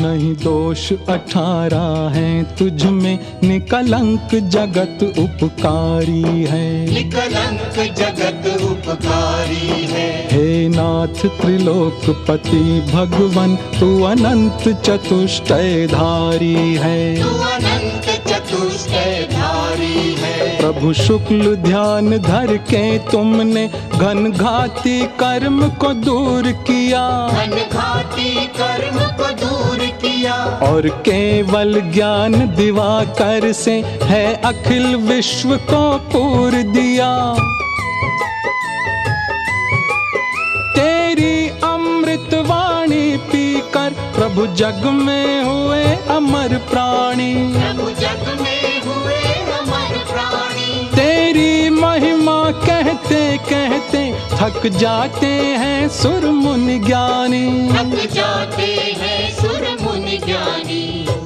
नहीं दोष 18 है तुझ में, निकलंक जगत उपकारी है। निकलंक जगत उपकारी है। हे नाथ त्रिलोकपति भगवन, तू अनंत चतुष्टयधारी है। तू अनंत चतुष्टयधारी है। प्रभु शुक्ल ध्यान धर के तुमने घनघाती कर्म को दूर किया। घनघाती कर्म को दूर किया। और केवल ज्ञान दिवाकर से है अखिल विश्व को पूर दिया। तेरी अमृत वाणी पीकर प्रभु जग में हुए अमर प्राणी। प्रभु जग में हुए अमर प्राणी। तेरी महिमा कहते कहते थक जाते हैं सुर मुनि ज्ञानी। थक जाते हैं सुर मुनि ज्ञानी।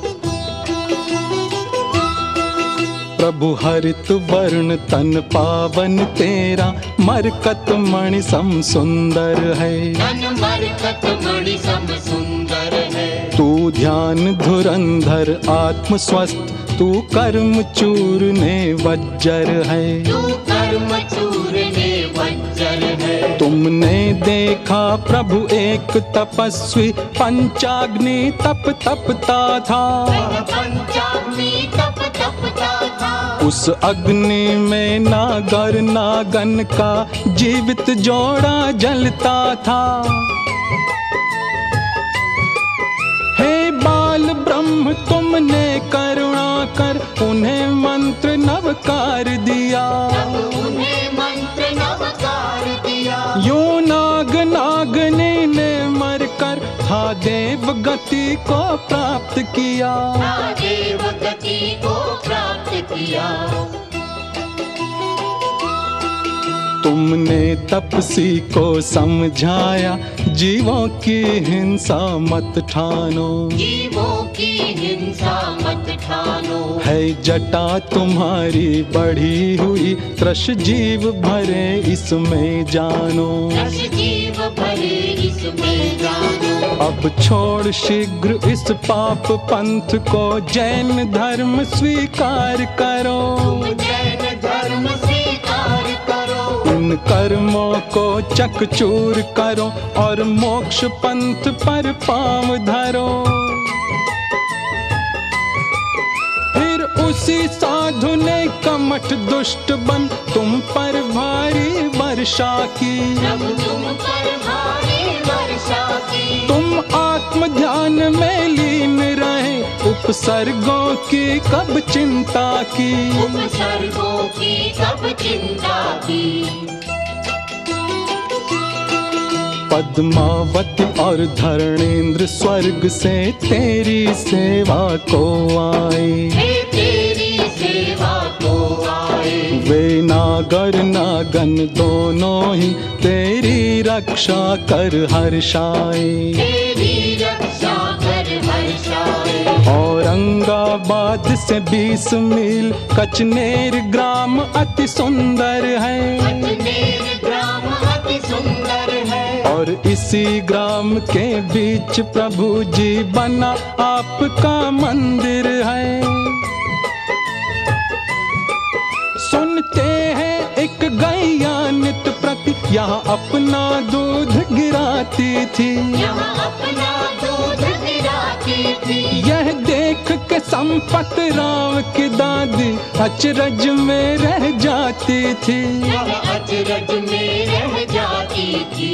प्रभु हरित वर्ण तन पावन तेरा, मरकत मणि सम सुंदर है। तन मरकत मणि सम सुंदर है। तू ध्यान धुरंधर आत्म स्वस्थ, तू कर्म चूरने वज्र है। तू कर्म चूरने वज्र है। तुमने देखा प्रभु एक तपस्वी पंचाग्नि तप तपता था। पंचाग्नि तप तपता था। उस अग्नि में नागर नागन का जीवित जोड़ा जलता था। हे बाल ब्रह्म तुमने करुणा कर उन्हें मंत्र नवकार दिया। उन्हें मंत्र नवकार दिया। यूं नाग नागनी ने मरकर था देव गति को प्राप्त किया। देव गति को प्राप्त किया। तुमने तपसी को समझाया, जीवों की हिंसा मत ठानो। जीवों की हिंसा मत ठानो। है जटा तुम्हारी बढ़ी हुई, त्रश जीव भरे इसमें जानो। त्रश जीव भरे इसमें जानो। अब छोड़ शीघ्र इस पाप पंथ को, जैन धर्म स्वीकार करो। जैन धर्म स्वीकार करो। इन कर्मों को चकचूर करो और मोक्ष पंथ पर पांव धरो। फिर उसी साधु ने कमठ दुष्ट बन तुम पर भारी वर्षा की। प्रभु तुम पर भारी वर्षा की। तुम आत्म ध्यान में लीन रहे, उपसर्गों की कब चिंता की। उपसर्गों की कब चिंता की। पद्मावती और धरणेंद्र स्वर्ग से तेरी सेवा को आए। तेरी सेवा को आए। वे नागर नागन दोनों ही तेरी रक्षा कर हर्षाए। तेरी रक्षा कर हर्षाए। औरंगाबाद से 20 मील कचनेर ग्राम अति सुंदर है। कचनेर ग्राम अति सुंदर है। और इसी ग्राम के बीच प्रभु जी बना आपका मंदिर है। सुनते हैं एक गैया नित प्रति यहाँ अपना दूध गिराती थी। यहाँ अपना दूध गिराती थी। यह देख के संपत राव की दादी अचरज में रह जाती थी। यह अचरज में रह जाती थी।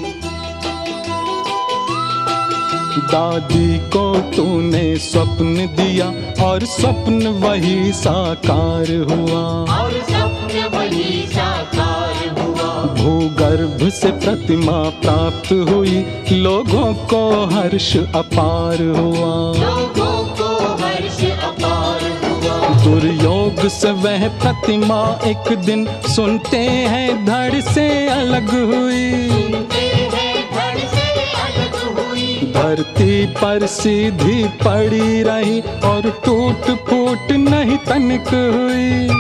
दादी को तूने स्वप्न दिया और स्वप्न वही साकार हुआ। और स्वप्न वही साकार हुआ। भूगर्भ से प्रतिमा प्राप्त हुई, लोगों को हर्ष अपार हुआ। लोगों को हर्ष अपार हुआ। दुर्योग से वह प्रतिमा एक दिन सुनते हैं धड़ से अलग हुई। सुनते हैं धड़ से अलग हुई। धरती पर सीधी पड़ी रही और टूट फूट नहीं तनिक हुई।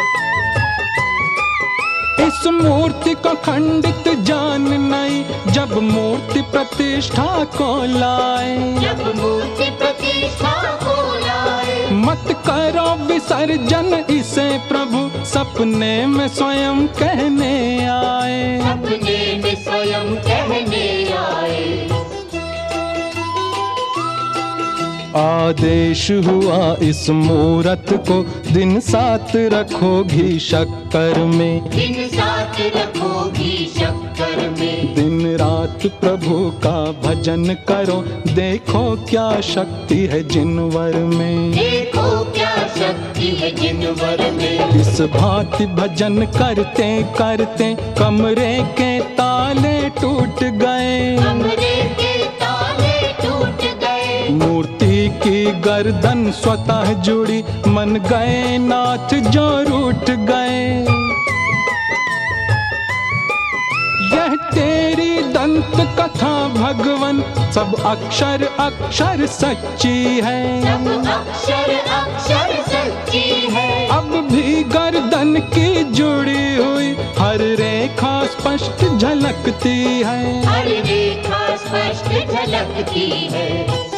इस मूर्ति को खंडित जान नहीं, जब जब मूर्ति प्रतिष्ठा को लाए, जब मूर्ति प्रतिष्ठा को लाए। मत करो विसर्जन इसे प्रभु सपने में स्वयं कहने आए, सपने में स्वयं कहने आए। आदेश हुआ इस मूरत को दिन 7 रखो घी शक्कर में, दिन 7 रखो घी शक्कर में। दिन रात प्रभु का भजन करो, देखो क्या शक्ति है जिनवर में, देखो क्या शक्ति है जिनवर में। इस भांति भजन करते करते कमरे के ताले टूट गए, कमरे के ताले टूट गए। मूर्ति की गर्दन स्वतः जुड़ी, मन गए नाथ जो रूठ गए। यह तेरी दंत कथा भगवन सब अक्षर अक्षर सच्ची है, सब अक्षर अक्षर सच्ची है। अब भी गर्दन की जुड़ी हुई हर रेखा स्पष्ट झलकती है, हर रेखा स्पष्ट झलकती है।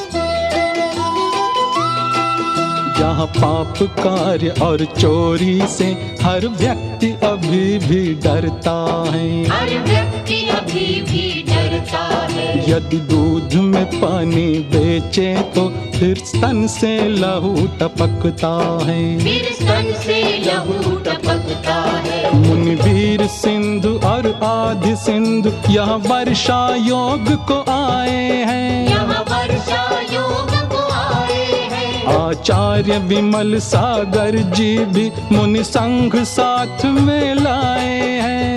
जहाँ पाप कार्य और चोरी से हर व्यक्ति अभी भी डरता है, हर व्यक्ति अभी भी डरता है। यदि दूध में पानी बेचे तो फिर स्तन से लहू टपकता है, फिर स्तन से लहू टपकता है। मुनिवीर सिंधु और आदि सिंधु यहाँ वर्षा योग को आए हैं, यहाँ वर्षा योग को आए हैं। आचार्य विमल सागर जी भी मुनि संघ साथ में लाए हैं।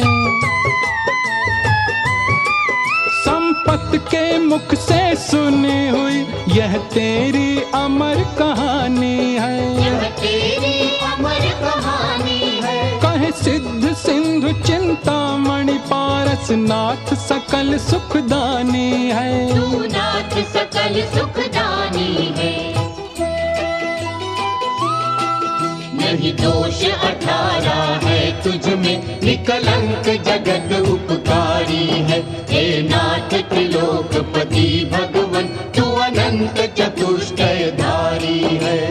संपत के मुख से सुनी हुई यह तेरी अमर कहानी है, यह तेरी अमर कहानी है। कहे सिद्ध सिंधु चिंतामणि पारस नाथ सकल सुखदानी है, तू नाथ सकल सुखदानी है। नहीं दोष 18 है तुझ में, निकलंक जगत उपकारी है। हे नाथ त्रिलोकपति भगवन, तू अनंत चतुष्टयधारी है।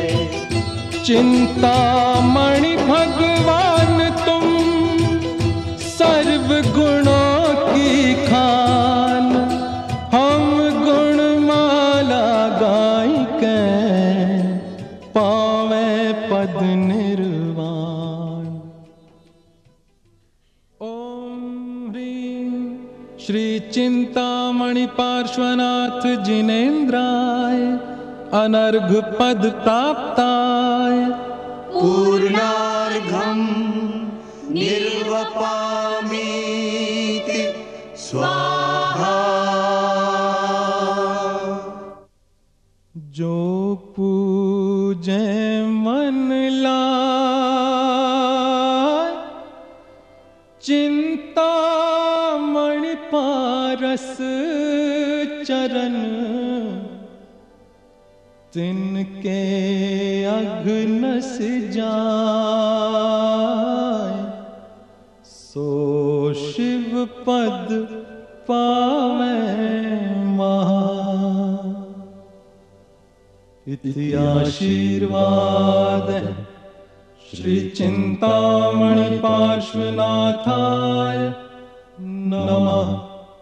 चिंतामणि भगवान तुम सर्व गुणों की खान, हम गुणमाला गाय के पावे पद निर्वाण। ओम ह्रीं श्री चिंतामणि पार्श्वनाथ जिनेन्द्राय अनर्घ पद प्राप्ताय पूर्णार्घम् निर्वपामीति स्वाहा। जो पूजे मन लाय चिंतामणि पारस चरण, तिनके अघ्नस जाय सो शिव पद पावे महा। इति आशीर्वाद श्री चिंतामणि पार्श्वनाथाय नमः।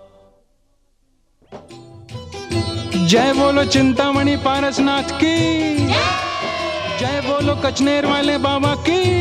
जय बोलो चिंतामणि पारसनाथ की, जय बोलो कचनेर वाले बाबा की।